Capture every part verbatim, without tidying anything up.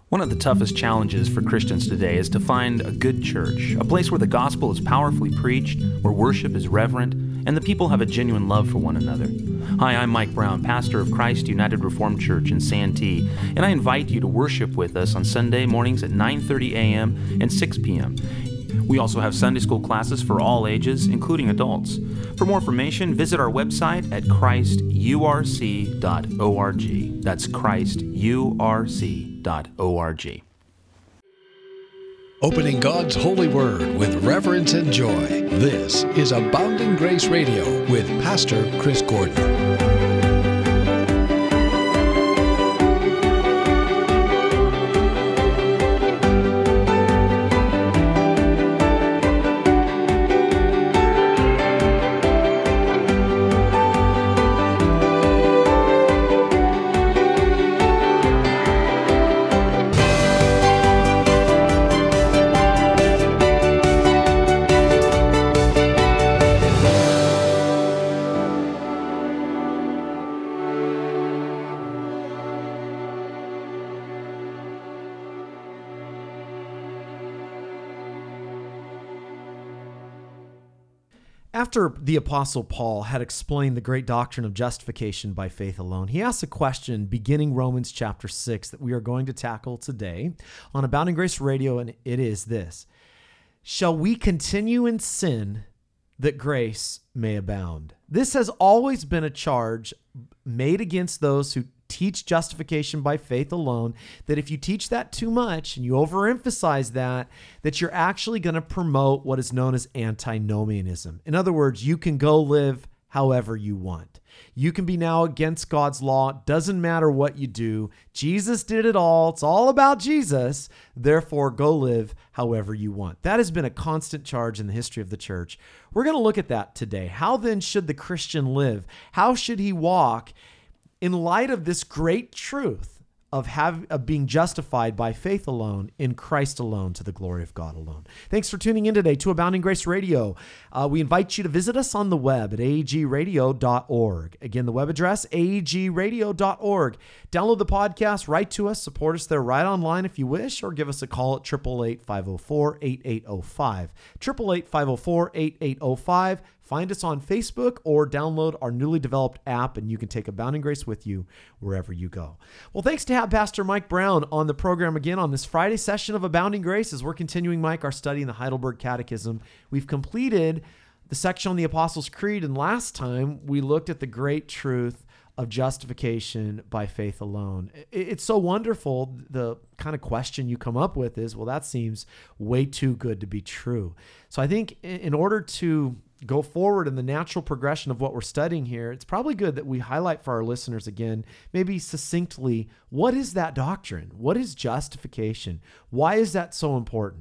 One of the toughest challenges for Christians today is to find a good church, a place where the gospel is powerfully preached, where worship is reverent, and the people have a genuine love for one another. Hi, I'm Mike Brown, pastor of Christ United Reformed Church in Santee, and I invite you to worship with us on Sunday mornings at nine thirty a.m. and six p.m. We also have Sunday school classes for all ages, including adults. For more information, visit our website at christ u r c dot org. That's christ u r c dot org. Opening God's holy word with reverence and joy. This is Abounding Grace Radio with Pastor Chris Gordon. After the Apostle Paul had explained the great doctrine of justification by faith alone, he asks a question beginning Romans chapter six that we are going to tackle today on Abounding Grace Radio, and it is this: shall we continue in sin that grace may abound? This has always been a charge made against those who teach justification by faith alone, that if you teach that too much and you overemphasize that, that you're actually going to promote what is known as antinomianism. In other words, you can go live however you want. You can be now against God's law. It doesn't matter what you do. Jesus did it all. It's all about Jesus. Therefore, go live however you want. That has been a constant charge in the history of the church. We're going to look at that today. How then should the Christian live? How should he walk in light of this great truth of, have, of being justified by faith alone, in Christ alone, to the glory of God alone? Thanks for tuning in today to Abounding Grace Radio. Uh, we invite you to visit us on the web at a a g radio dot org. Again, the web address, a a g radio dot org. Download the podcast, write to us, support us there right online if you wish, or give us a call at eight eight eight, five oh four, eight eight oh five. eight eight eight, five oh four, eight eight oh five. Find us on Facebook or download our newly developed app, and you can take Abounding Grace with you wherever you go. Well, thanks to have Pastor Mike Brown on the program again on this Friday session of Abounding Grace as we're continuing, Mike, our study in the Heidelberg Catechism. We've completed the section on the Apostles' Creed, and last time we looked at the great truth of justification by faith alone. It's so wonderful. The kind of question you come up with is, well, that seems way too good to be true. So I think in order to go forward in the natural progression of what we're studying here, it's probably good that we highlight for our listeners again, maybe succinctly, what is that doctrine? What is justification? Why is that so important?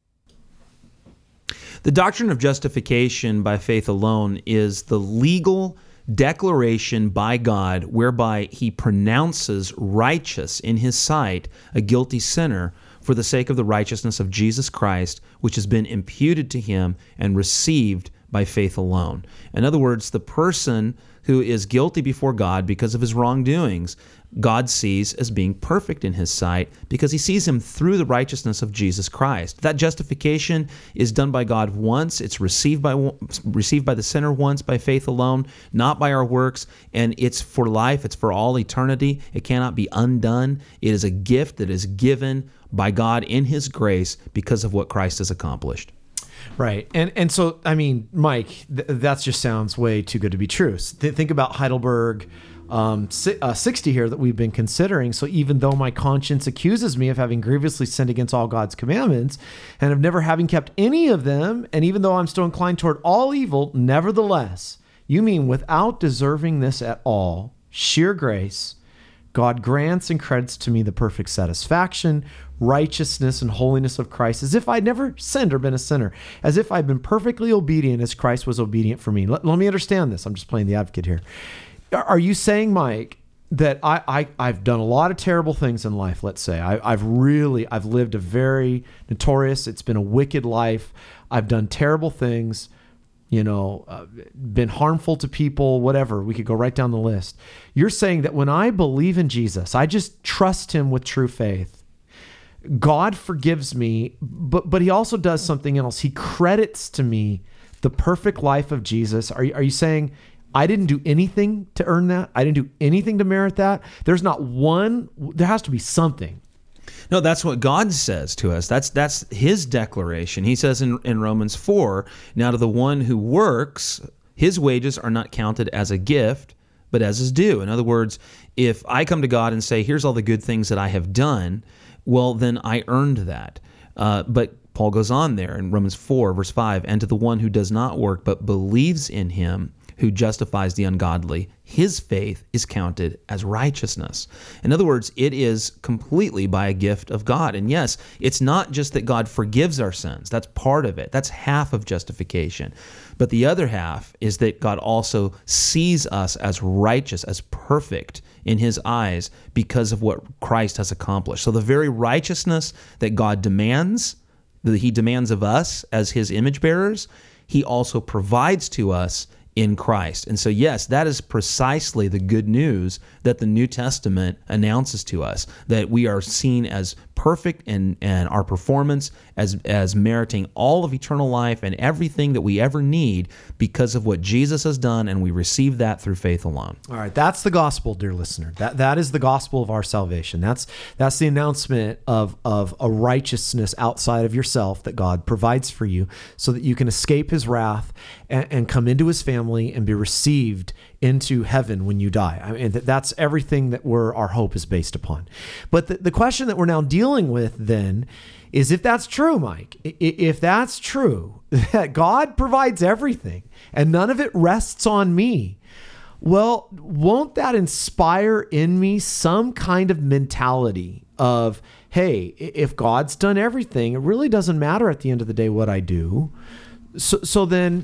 The doctrine of justification by faith alone is the legal declaration by God whereby he pronounces righteous in his sight a guilty sinner for the sake of the righteousness of Jesus Christ, which has been imputed to him and received by faith alone. In other words, the person who is guilty before God because of his wrongdoings, God sees as being perfect in his sight because he sees him through the righteousness of Jesus Christ. That justification is done by God once. It's received by received by the sinner once by faith alone, not by our works, and it's for life. It's for all eternity. It cannot be undone. It is a gift that is given by God in his grace because of what Christ has accomplished. Right. And and so, I mean, Mike, th- that just sounds way too good to be true. Th- think about Heidelberg um, si- uh, sixty here that we've been considering. So even though my conscience accuses me of having grievously sinned against all God's commandments and of never having kept any of them, and even though I'm still inclined toward all evil, nevertheless, you mean without deserving this at all, sheer grace, God grants and credits to me the perfect satisfaction, righteousness, and holiness of Christ, as if I'd never sinned or been a sinner, as if I'd been perfectly obedient as Christ was obedient for me. Let, let me understand this. I'm just playing the advocate here. Are you saying, Mike, that I, I, I've done a lot of terrible things in life, let's say. I, I've really, I've lived a very notorious, it's been a wicked life. I've done terrible things. you know, uh, been harmful to people, whatever. We could go right down the list. You're saying that when I believe in Jesus, I just trust him with true faith, God forgives me, but but he also does something else. He credits to me the perfect life of Jesus. Are you, are you saying I didn't do anything to earn that? I didn't do anything to merit that? There's not one, there has to be something. No, that's what God says to us. That's that's his declaration. He says in, in Romans four, now to the one who works, his wages are not counted as a gift, but as his due. In other words, if I come to God and say, here's all the good things that I have done, well, then I earned that. Uh, but Paul goes on there in Romans four, verse five, and to the one who does not work but believes in him who justifies the ungodly, his faith is counted as righteousness. In other words, it is completely by a gift of God. And yes, it's not just that God forgives our sins. That's part of it. That's half of justification. But the other half is that God also sees us as righteous, as perfect in his eyes because of what Christ has accomplished. So the very righteousness that God demands, that he demands of us as his image bearers, he also provides to us in Christ. And so, yes, that is precisely the good news that the New Testament announces to us, that we are seen as perfect and, and our performance as, as meriting all of eternal life and everything that we ever need because of what Jesus has done, and we receive that through faith alone. All right, that's the gospel, dear listener. That that is the gospel of our salvation. That's that's the announcement of, of a righteousness outside of yourself that God provides for you so that you can escape his wrath and, and come into his family and be received into heaven when you die. I mean, that's everything that we're, our hope is based upon. But the, the question that we're now dealing with then is if that's true, Mike, if that's true, that God provides everything and none of it rests on me, well, won't that inspire in me some kind of mentality of, hey, if God's done everything, it really doesn't matter at the end of the day what I do. So, so then,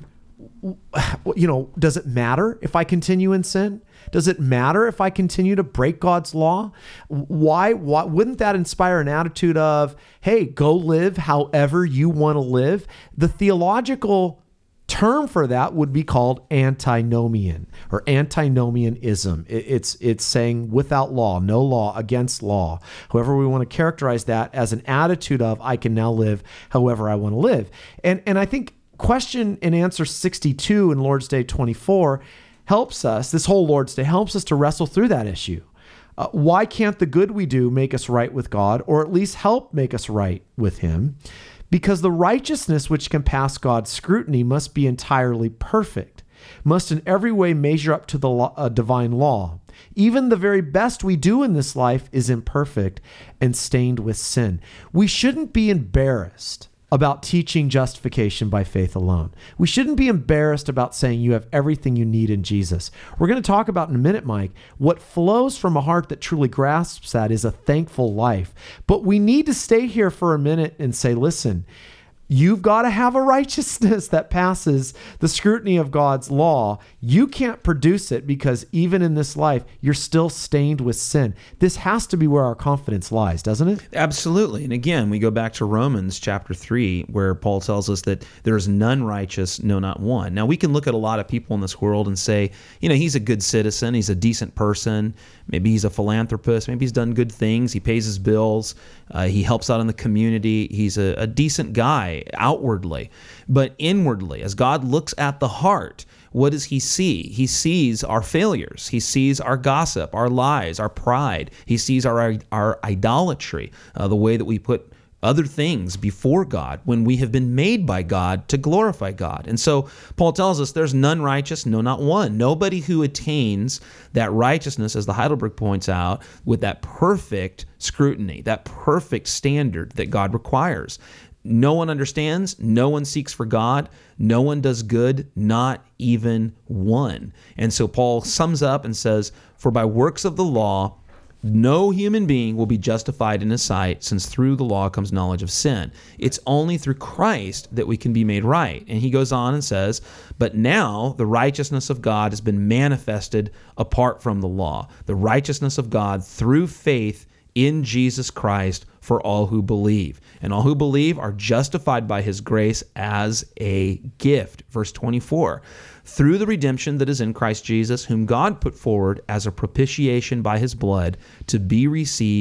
you know, does it matter if I continue in sin? Does it matter if I continue to break God's law? Why, why wouldn't that inspire an attitude of, hey, go live however you want to live? The theological term for that would be called antinomian or antinomianism. It's it's saying without law, no law, against law. However we want to characterize that as an attitude of I can now live however I want to live. And and I think question and answer sixty-two in Lord's Day twenty-four helps us, this whole Lord's Day helps us to wrestle through that issue. Uh, why can't the good we do make us right with God, or at least help make us right with him? Because the righteousness which can pass God's scrutiny must be entirely perfect, must in every way measure up to the law, uh, divine law. Even the very best we do in this life is imperfect and stained with sin. We shouldn't be embarrassed about teaching justification by faith alone. We shouldn't be embarrassed about saying you have everything you need in Jesus. We're going to talk about in a minute, Mike, what flows from a heart that truly grasps that is a thankful life. But we need to stay here for a minute and say, listen, you've got to have a righteousness that passes the scrutiny of God's law. You can't produce it because even in this life, you're still stained with sin. This has to be where our confidence lies, doesn't it? Absolutely. And again, we go back to Romans chapter three, where Paul tells us that there is none righteous, no, not one. Now, we can look at a lot of people in this world and say, you know, he's a good citizen, he's a decent person, maybe he's a philanthropist, maybe he's done good things, he pays his bills, uh, he helps out in the community, he's a, a decent guy outwardly. But inwardly, as God looks at the heart, what does he see? He sees our failures. He sees our gossip, our lies, our pride. He sees our our idolatry, uh, the way that we put other things before God when we have been made by God to glorify God. And so Paul tells us there's none righteous, no, not one. Nobody who attains that righteousness, as the Heidelberg points out, with that perfect scrutiny, that perfect standard that God requires. No one understands, no one seeks for God, no one does good, not even one. And so Paul sums up and says, for by works of the law, no human being will be justified in his sight, since through the law comes knowledge of sin. It's only through Christ that we can be made right. And he goes on and says, but now the righteousness of God has been manifested apart from the law, the righteousness of God through faith in Jesus Christ for all who believe. And all who believe are justified by his grace as a gift. Verse twenty-four, through the redemption that is in Christ Jesus, whom God put forward as a propitiation by his blood to be received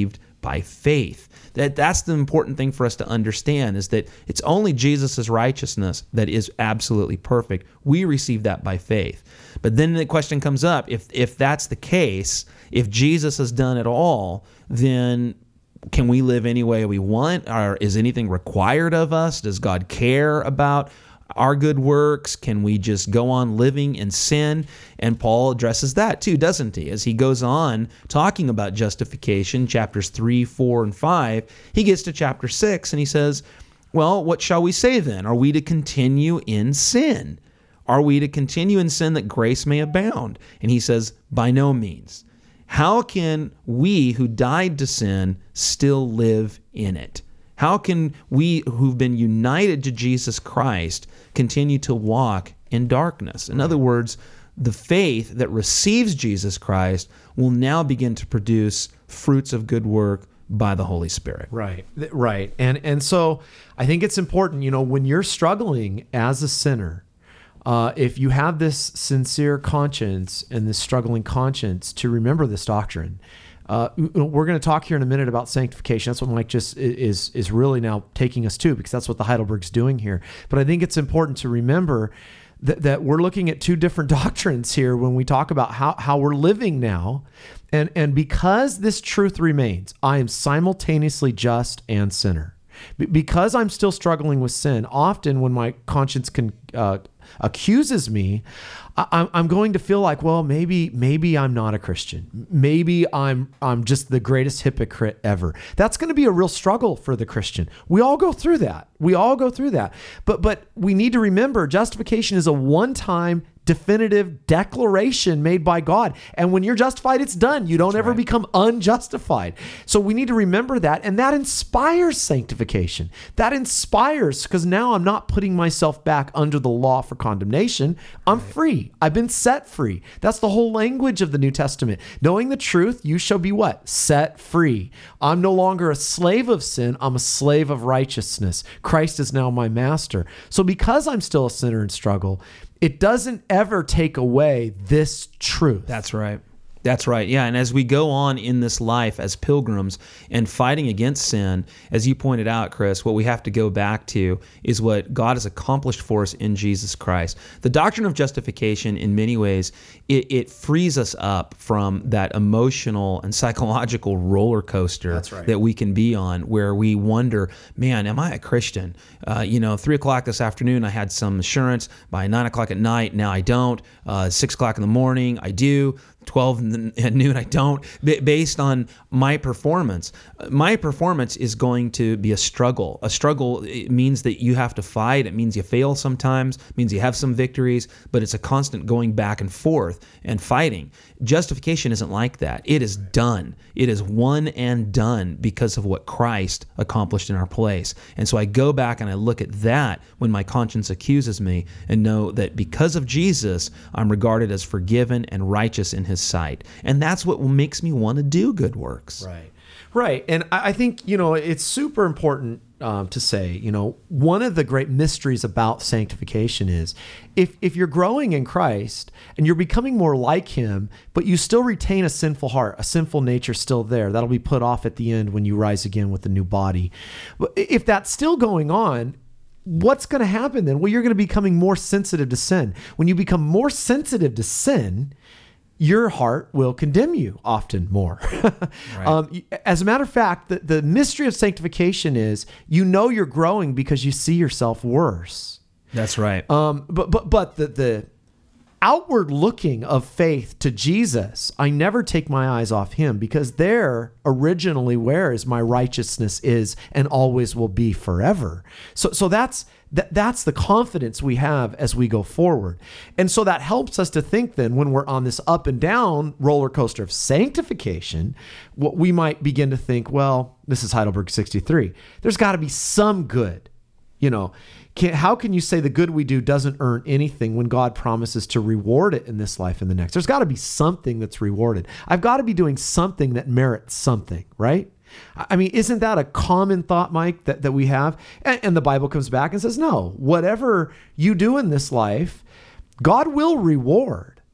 by faith. That that's the important thing for us to understand, is that it's only Jesus' righteousness that is absolutely perfect. We receive that by faith. But then the question comes up, if if that's the case, if Jesus has done it all, then can we live any way we want? Or is anything required of us? Does God care about our good works? Can we just go on living in sin? And Paul addresses that too, doesn't he? As he goes on talking about justification, chapters three, four, and five, he gets to chapter six and he says, well, what shall we say then? Are we to continue in sin? Are we to continue in sin that grace may abound? And he says, by no means. How can we who died to sin still live in it? How can we who've been united to Jesus Christ continue to walk in darkness? In other words, the faith that receives Jesus Christ will now begin to produce fruits of good work by the Holy Spirit. Right, right. And and so I think it's important, you know, when you're struggling as a sinner, uh, if you have this sincere conscience and this struggling conscience, to remember this doctrine. Uh, we're going to talk here in a minute about sanctification. That's what Mike just is is really now taking us to, because that's what the Heidelberg's doing here. But I think it's important to remember that, that we're looking at two different doctrines here when we talk about how, how we're living now. And, and because this truth remains, I am simultaneously just and sinner. Be- because I'm still struggling with sin, often when my conscience can uh, accuses me, I, I'm going to feel like, well, maybe maybe I'm not a Christian. Maybe I'm I'm just the greatest hypocrite ever. That's going to be a real struggle for the Christian. We all go through that. We all go through that. But but we need to remember, justification is a one-time definitive declaration made by God. And when you're justified, it's done. You don't That's ever right. become unjustified. So we need to remember that. And that inspires sanctification. That inspires, because now I'm not putting myself back under the law for condemnation. I'm right. free. I've been set free. That's the whole language of the New Testament. Knowing the truth, you shall be what? Set free. I'm no longer a slave of sin. I'm a slave of righteousness. Christ is now my master. So because I'm still a sinner and struggle, it doesn't ever take away this truth. That's right. That's right. Yeah. And as we go on in this life as pilgrims and fighting against sin, as you pointed out, Chris, what we have to go back to is what God has accomplished for us in Jesus Christ. The doctrine of justification, in many ways, it, it frees us up from that emotional and psychological roller coaster That's right. that we can be on, where we wonder, man, am I a Christian? Uh, you know, three o'clock this afternoon, I had some assurance. By nine o'clock at night, now I don't. Uh, six o'clock in the morning, I do. twelve at noon, I don't, based on my performance. My performance is going to be a struggle. A struggle, it means that you have to fight. It means you fail sometimes. It means you have some victories, but it's a constant going back and forth and fighting. Justification isn't like that. It is done. It is one and done because of what Christ accomplished in our place. And so I go back and I look at that when my conscience accuses me and know that because of Jesus, I'm regarded as forgiven and righteous in His sight. And that's what makes me want to do good works. Right. Right. And I think, you know, it's super important um, to say, you know, one of the great mysteries about sanctification is if, if you're growing in Christ and you're becoming more like Him, but you still retain a sinful heart, a sinful nature still there, that'll be put off at the end when you rise again with a new body. But if that's still going on, what's going to happen then? Well, you're going to be becoming more sensitive to sin. When you become more sensitive to sin, your heart will condemn you often more. Right. um, as a matter of fact, the, the mystery of sanctification is you know you're growing because you see yourself worse. That's right. Um, but but but the the outward looking of faith to Jesus, I never take my eyes off Him, because there originally where is my righteousness is and always will be forever. So so that's That that's the confidence we have as we go forward. And so that helps us to think then when we're on this up and down roller coaster of sanctification, what we might begin to think, well, this is Heidelberg sixty-three. There's got to be some good. You know, can, how can you say the good we do doesn't earn anything when God promises to reward it in this life and the next? There's got to be something that's rewarded. I've got to be doing something that merits something, right? I mean, isn't that a common thought, Mike, that, that we have? And, and the Bible comes back and says, no, whatever you do in this life, God will reward.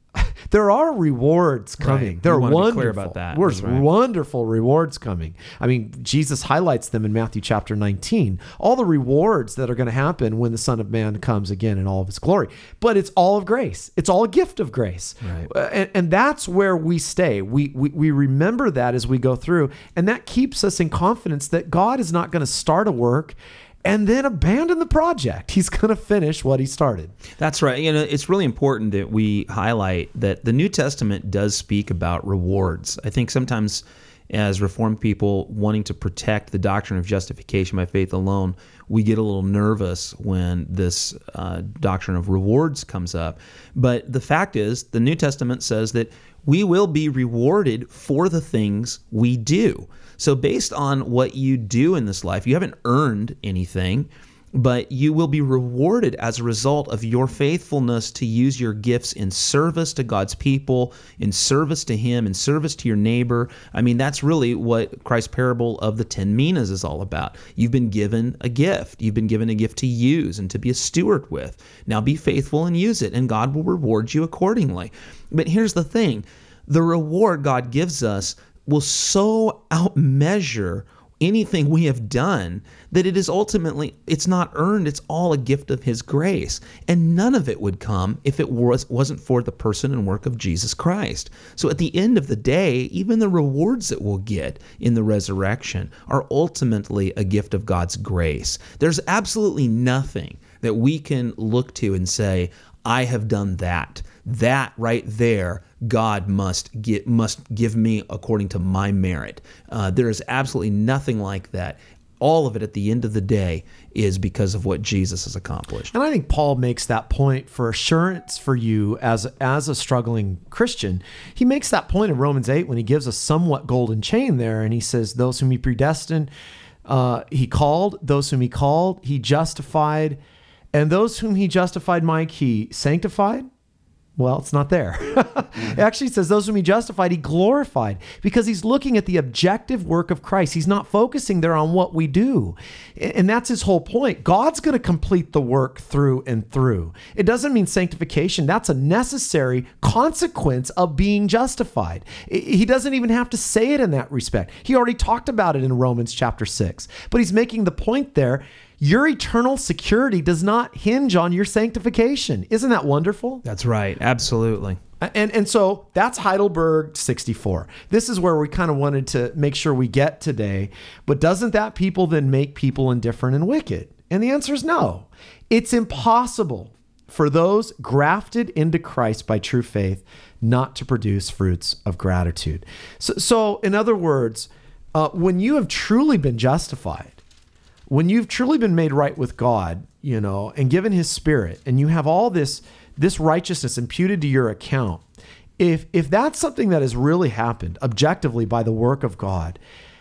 There are rewards coming. Right. There are We wanna be wonderful, clear about that. There's That's right. wonderful rewards coming. I mean, Jesus highlights them in Matthew chapter nineteen. All the rewards that are going to happen when the Son of Man comes again in all of his glory. But it's all of grace. It's all a gift of grace. Right. Uh, and, and that's where we stay. We, we we remember that as we go through, and that keeps us in confidence that God is not going to start a work and then abandon the project. He's going to finish what he started. That's right. You know, it's really important that we highlight that the New Testament does speak about rewards. I think sometimes as Reformed people wanting to protect the doctrine of justification by faith alone, we get a little nervous when this uh, doctrine of rewards comes up. But the fact is, the New Testament says that we will be rewarded for the things we do. So based on what you do in this life, you haven't earned anything, but you will be rewarded as a result of your faithfulness to use your gifts in service to God's people, in service to Him, in service to your neighbor. I mean, that's really what Christ's parable of the ten minas is all about. You've been given a gift. You've been given a gift to use and to be a steward with. Now be faithful and use it, and God will reward you accordingly. But here's the thing. The reward God gives us will so outmeasure anything we have done that it is ultimately, it's not earned, it's all a gift of His grace. And none of it would come if it was, wasn't for the person and work of Jesus Christ. So at the end of the day, even the rewards that we'll get in the resurrection are ultimately a gift of God's grace. There's absolutely nothing that we can look to and say, I have done that. That right there, God must get, must give me according to my merit. Uh, there is absolutely nothing like that. All of it at the end of the day is because of what Jesus has accomplished. And I think Paul makes that point for assurance for you as, as a struggling Christian. He makes that point in Romans eight when he gives a somewhat golden chain there, and he says, those whom he predestined, uh, he called. Those whom he called, he justified. And those whom he justified, Mike, he sanctified. Well, it's not there. It actually says those whom he justified, he glorified, because he's looking at the objective work of Christ. He's not focusing there on what we do. And that's his whole point. God's going to complete the work through and through. It doesn't mean sanctification. That's a necessary consequence of being justified. He doesn't even have to say it in that respect. He already talked about it in Romans chapter six, but he's making the point there. Your eternal security does not hinge on your sanctification. Isn't that wonderful? That's right. Absolutely. And and so that's Heidelberg sixty-four. This is where we kind of wanted to make sure we get today. But doesn't that people then make people indifferent and wicked? And the answer is no. It's impossible for those grafted into Christ by true faith not to produce fruits of gratitude. So, so in other words, uh, when you have truly been justified, when you've truly been made right with God, you know, and given His Spirit, and you have all this this righteousness imputed to your account, if if that's something that has really happened objectively by the work of God,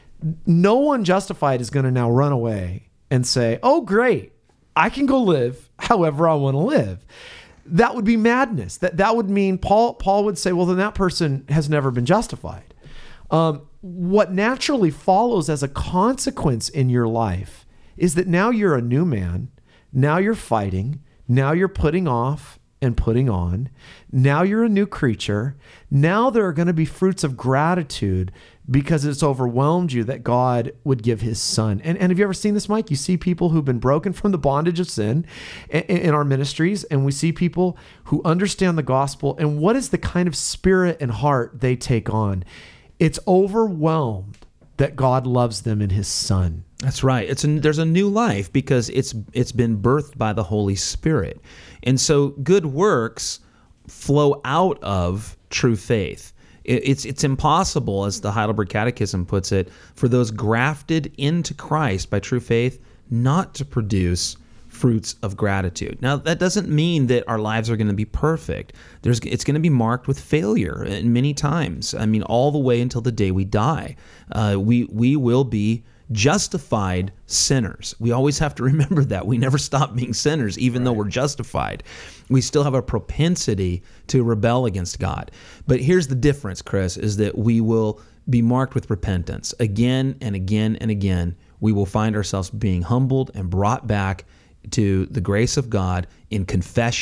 no one justified is going to now run away and say, "Oh, great, I can go live however I want to live." That would be madness. That that would mean Paul Paul would say, "Well, then that person has never been justified." Um, what naturally follows as a consequence in your life is that now you're a new man. Now you're fighting. Now you're putting off and putting on. Now you're a new creature. Now there are going to be fruits of gratitude because it's overwhelmed you that God would give His Son. And, and have you ever seen this, Mike? You see people who've been broken from the bondage of sin in, in our ministries, and we see people who understand the gospel, and what is the kind of spirit and heart they take on? It's overwhelmed that God loves them in His Son. That's right. It's a, there's a new life because it's it's been birthed by the Holy Spirit. And so good works flow out of true faith. It, it's it's impossible, as the Heidelberg Catechism puts it, for those grafted into Christ by true faith not to produce fruits of gratitude. Now, that doesn't mean that our lives are going to be perfect. There's, it's going to be marked with failure many times. I mean, all the way until the day we die. Uh, we we will be justified sinners. We always have to remember that. We never stop being sinners, even right. though we're justified. We still have a propensity to rebel against God. But here's the difference, Chris, is that we will be marked with repentance. Again and again and again, we will find ourselves being humbled and brought back to the grace of God in confession,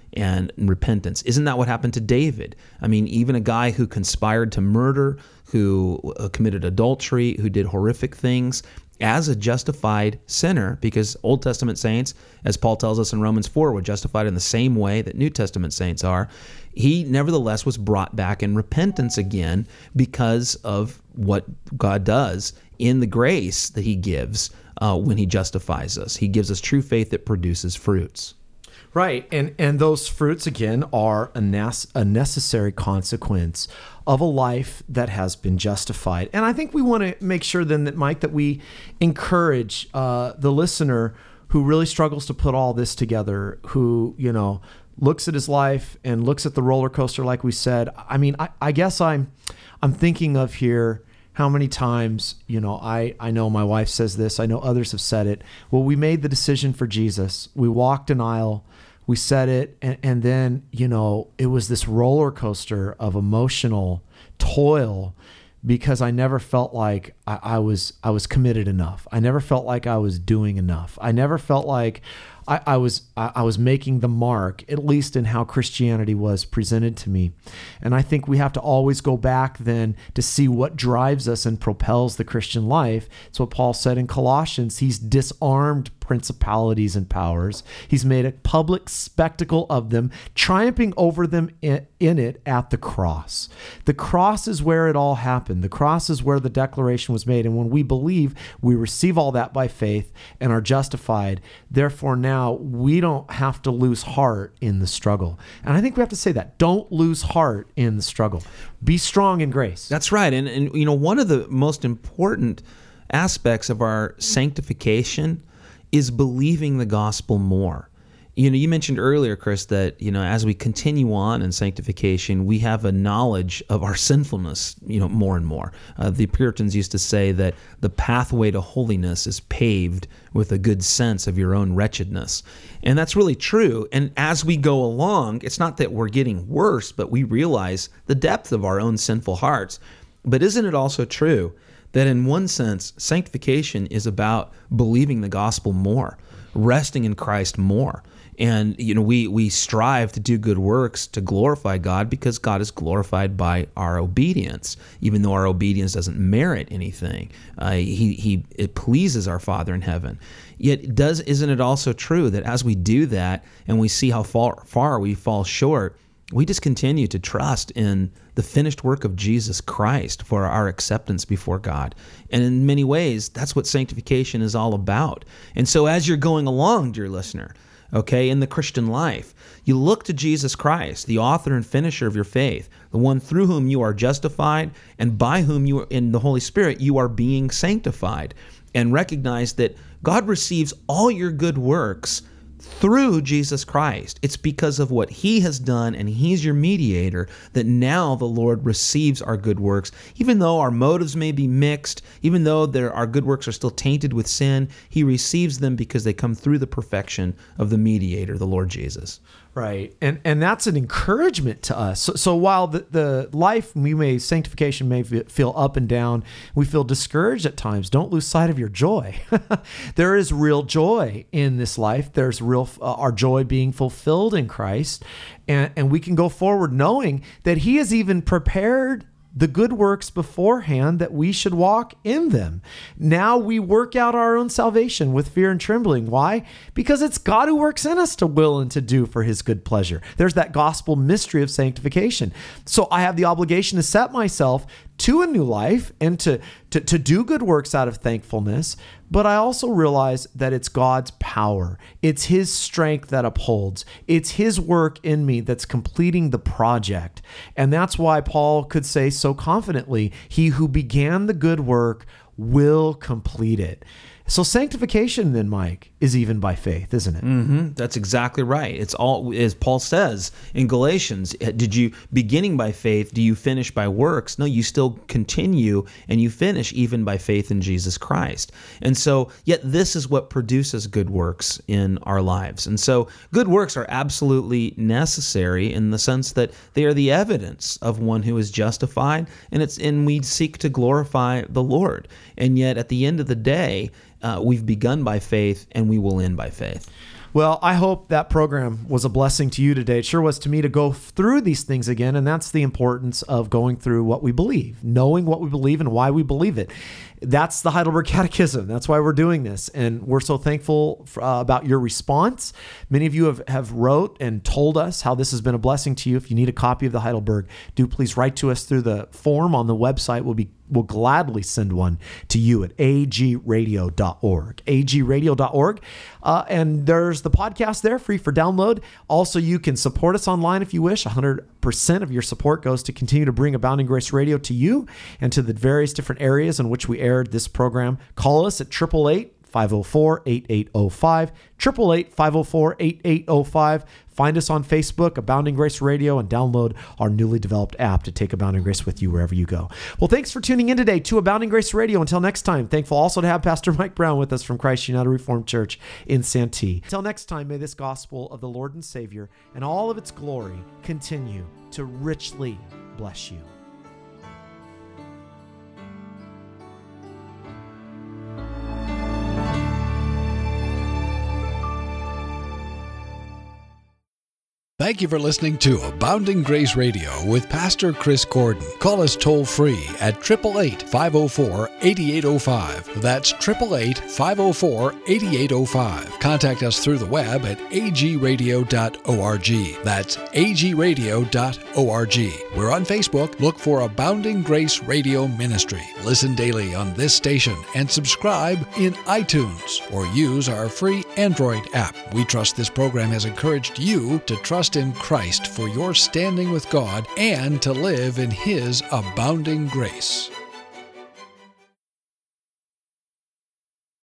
and repentance. Isn't that what happened to David? I mean, even a guy who conspired to murder, who uh, committed adultery, who did horrific things, as a justified sinner, because Old Testament saints, as Paul tells us in Romans four, were justified in the same way that New Testament saints are. He nevertheless was brought back in repentance again because of what God does in the grace that he gives uh, when he justifies us. He gives us true faith that produces fruits. Right, and and those fruits, again, are a, nas- a necessary consequence of a life that has been justified. And I think we want to make sure then that, Mike, that we encourage uh, the listener who really struggles to put all this together, who, you know, looks at his life and looks at the roller coaster, like we said. I mean, I, I guess I'm I'm thinking of here how many times, you know, I, I know my wife says this, I know others have said it. Well, we made the decision for Jesus. We walked an aisle, we said it, and, and then, you know, it was this roller coaster of emotional toil because I never felt like I, I was I was committed enough. I never felt like I was doing enough. I never felt like I, I was I, I was making the mark, at least in how Christianity was presented to me. And I think we have to always go back then to see what drives us and propels the Christian life. It's what Paul said in Colossians. He's disarmed principalities and powers. He's made a public spectacle of them, triumphing over them in, in it at the cross. The cross is where it all happened. The cross is where the declaration was made. And when we believe, we receive all that by faith and are justified. Therefore, now we don't have to lose heart in the struggle. And I think we have to say that. Don't lose heart in the struggle. Be strong in grace. That's right. And, and you know, one of the most important aspects of our sanctification is believing the gospel more. You know, you mentioned earlier, Chris, that, you know, as we continue on in sanctification, we have a knowledge of our sinfulness, you know, more and more. Uh, the Puritans used to say that the pathway to holiness is paved with a good sense of your own wretchedness. And that's really true. And as we go along, it's not that we're getting worse, but we realize the depth of our own sinful hearts. But isn't it also true that in one sense, sanctification is about believing the gospel more, resting in Christ more? And, you know, we we strive to do good works to glorify God because God is glorified by our obedience, even though our obedience doesn't merit anything. Uh, he he it pleases our Father in heaven. Yet, does isn't it also true that as we do that and we see how far far we fall short, we just continue to trust in the finished work of Jesus Christ for our acceptance before God. And in many ways, that's what sanctification is all about. And so as you're going along, dear listener, okay, in the Christian life, you look to Jesus Christ, the author and finisher of your faith, the one through whom you are justified and by whom you are, in the Holy Spirit, you are being sanctified. And recognize that God receives all your good works through Jesus Christ. It's because of what he has done, and he's your mediator, that now the Lord receives our good works. Even though our motives may be mixed, even though there, our good works are still tainted with sin, he receives them because they come through the perfection of the mediator, the Lord Jesus. Right. And and that's an encouragement to us. So, so while the, the life, we may, sanctification may feel up and down, we feel discouraged at times, don't lose sight of your joy. There is real joy in this life. There's real, uh, our joy being fulfilled in Christ. And, and we can go forward knowing that he has even prepared the good works beforehand that we should walk in them. Now we work out our own salvation with fear and trembling. Why? Because it's God who works in us to will and to do for his good pleasure. There's that gospel mystery of sanctification. So I have the obligation to set myself to a new life and to, to, to do good works out of thankfulness. But I also realize that it's God's power. It's his strength that upholds. It's his work in me that's completing the project. And that's why Paul could say so confidently, he who began the good work will complete it. So sanctification then, Mike, is even by faith, isn't it? Mm-hmm. That's exactly right. It's all, as Paul says in Galatians, did you, beginning by faith, do you finish by works? No, you still continue and you finish even by faith in Jesus Christ. And so, yet this is what produces good works in our lives. And so good works are absolutely necessary in the sense that they are the evidence of one who is justified, and it's and we seek to glorify the Lord. And yet at the end of the day, uh, we've begun by faith and we will end by faith. Well, I hope that program was a blessing to you today. It sure was to me to go through these things again, and that's the importance of going through what we believe, knowing what we believe and why we believe it. That's the Heidelberg Catechism. That's why we're doing this, and we're so thankful for, uh, about your response. Many of you have, have wrote and told us how this has been a blessing to you. If you need a copy of the Heidelberg, do please write to us through the form on the website. We'll be We'll gladly send one to you at a g radio dot org, a g radio dot org. Uh, and there's the podcast there, free for download. Also, you can support us online if you wish. one hundred percent of your support goes to continue to bring Abounding Grace Radio to you and to the various different areas in which we aired this program. Call us at eight eight eight, five oh four, eight eight oh five, eight eight eight, five oh four, eight eight oh five. Find us on Facebook, Abounding Grace Radio, and download our newly developed app to take Abounding Grace with you wherever you go. Well, thanks for tuning in today to Abounding Grace Radio. Until next time, thankful also to have Pastor Mike Brown with us from Christ United Reformed Church in Santee. Until next time, may this gospel of the Lord and Savior and all of its glory continue to richly bless you. Thank you for listening to Abounding Grace Radio with Pastor Chris Gordon. Call us toll-free at eight eight eight, five oh four, eight eight oh five. That's eight eight eight, five oh four, eight eight oh five. Contact us through the web at a g radio dot org. That's a g radio dot org. We're on Facebook. Look for Abounding Grace Radio Ministry. Listen daily on this station and subscribe in iTunes or use our free Android app. We trust this program has encouraged you to trust in Christ for your standing with God and to live in His abounding grace.